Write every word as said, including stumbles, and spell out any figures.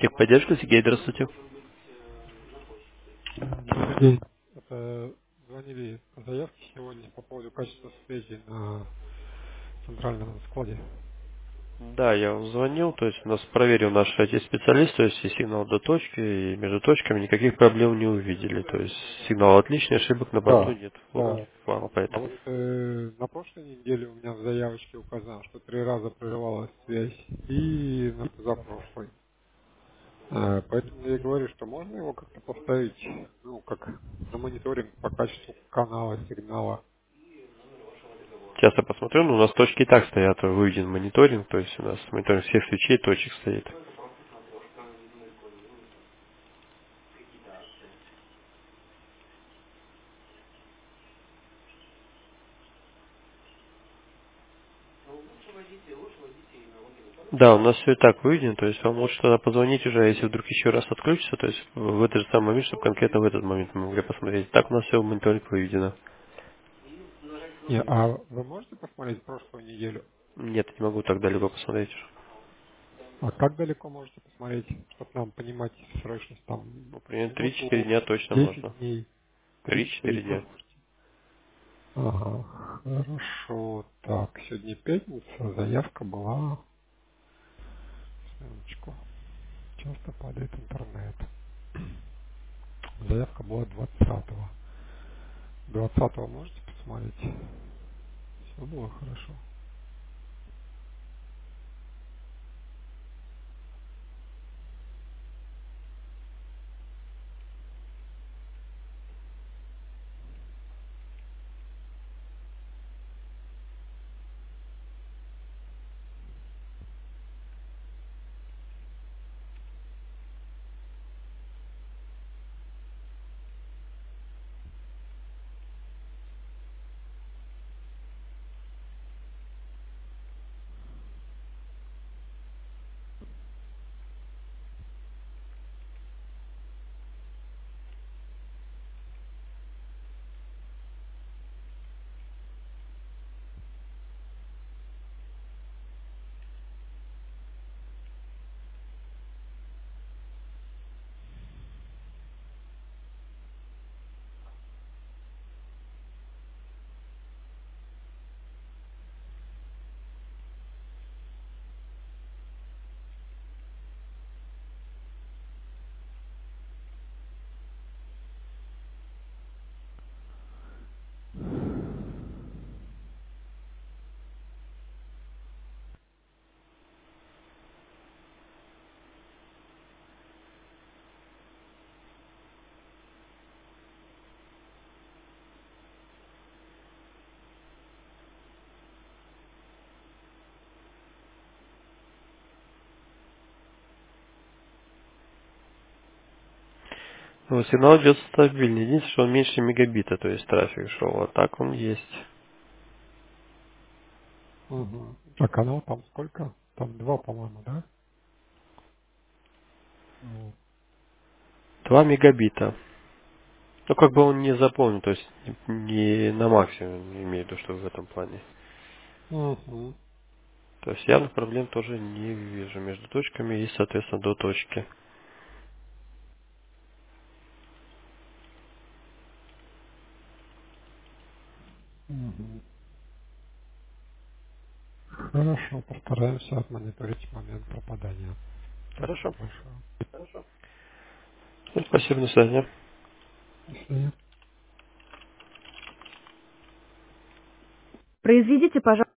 Техподдержка, Сергей, здравствуйте. Добрый день. Это звонили по заявке сегодня по поводу качества связи на центральном складе. Да, я вам звонил, то есть у нас проверил наш I T-специалист, то есть и сигнал до точки, и между точками никаких проблем не увидели. То есть сигнал отличный, ошибок на борту Да, нет. Вот, да. слава А поэтому. вот э, на прошлой неделе у меня в заявочке указано, что три раза прерывалась связь, и на позапрошлой. Э, поэтому я и говорю, что можно его как-то поставить, ну, как на мониторинг по качеству канала, сигнала. Сейчас я посмотрю, но у нас точки и так стоят, выведен мониторинг, то есть у нас мониторинг всех свечей, точек стоит. Да, у нас все и так выведено, то есть вам лучше тогда позвонить уже, а если вдруг еще раз отключится, то есть в этот же самый момент, чтобы конкретно в этот момент мы могли посмотреть. Так у нас все в мониторинг выведено. Не, а вы можете посмотреть прошлую неделю? Нет, не могу так далеко посмотреть. А как далеко можете посмотреть, чтобы нам понимать срочность? Там Ну, примерно три-четыре минуту, дня точно десять можно. дней, три-четыре Три-четыре дня дня. можете? Ага, хорошо. Так, сегодня пятница, заявка была... Минуточку. Часто падает интернет. Заявка была двадцатого. двадцатого можете посмотреть? Все было хорошо. Ну, сигнал идет стабильный. Единственное, что он меньше мегабита, то есть трафик шел. А так он есть. Угу. А канал там сколько? Там два, по-моему, да? Ну, Два мегабита. Ну, как бы он не заполнен, то есть не на максимум, имею в виду, что в этом плане. угу. То есть явных проблем тоже не вижу между точками и, соответственно, до точки. Угу. Хорошо, постараемся отмониторить момент пропадания. Спасибо Хорошо. большое. Ну, спасибо, до свидания. До свидания. Произведите, пожалуйста.